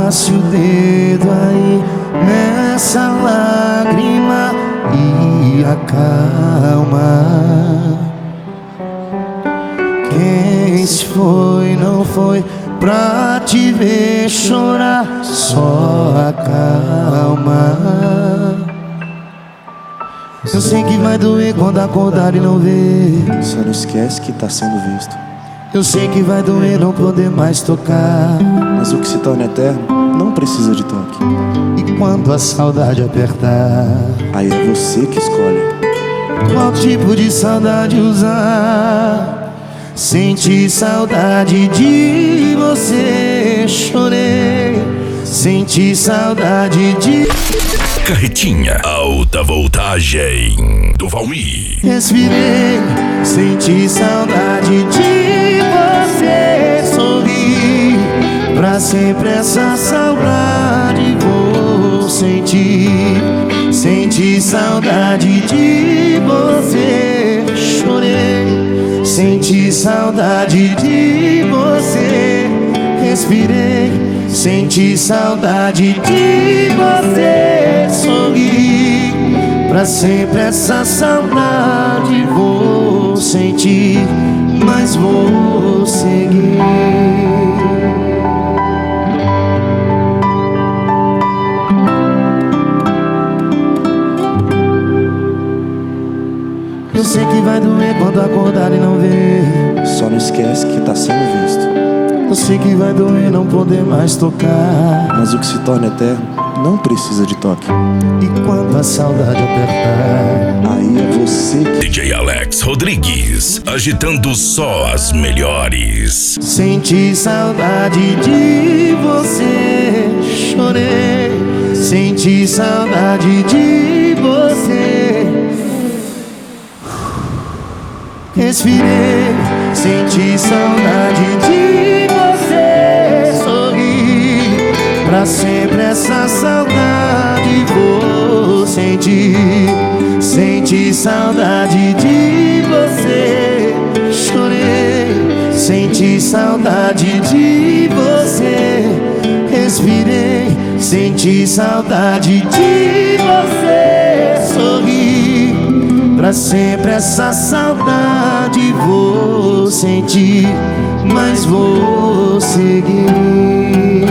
passe o dedo aí nessa lágrima e acalma. Quem se foi não foi pra te ver chorar, só acalma. Eu sei que vai doer quando acordar e não ver. Só não esquece que tá sendo visto. Eu sei que vai doer não poder mais tocar, mas o que se torna eterno não precisa de toque. E quando a saudade apertar, aí é você que escolhe qual tipo de saudade usar. Senti saudade de você, chorei. Senti saudade de Carretinha Alta Voltagem do Valmir. Respirei, senti saudade de você, sorri. Pra sempre essa saudade vou sentir. Senti saudade de você, chorei. Senti saudade de você, respirei. Senti saudade de você, sorri. Pra sempre essa saudade vou sentir, mas vou seguir. Eu sei que vai doer quando acordar e não ver. Só não esquece que tá sendo visto. Eu sei que vai doer não poder mais tocar, mas o que se torna eterno não precisa de toque. E quando a saudade apertar, aí é você que... DJ Alex Rodrigues, agitando só as melhores. Senti saudade de você, chorei. Senti saudade de você, respirei. Senti saudade de você, sorri. Pra sempre essa saudade vou sentir. Senti saudade de você, chorei. Senti saudade de você, respirei. Senti saudade de você, sorri. Pra sempre essa saudade vou sentir, mas vou seguir.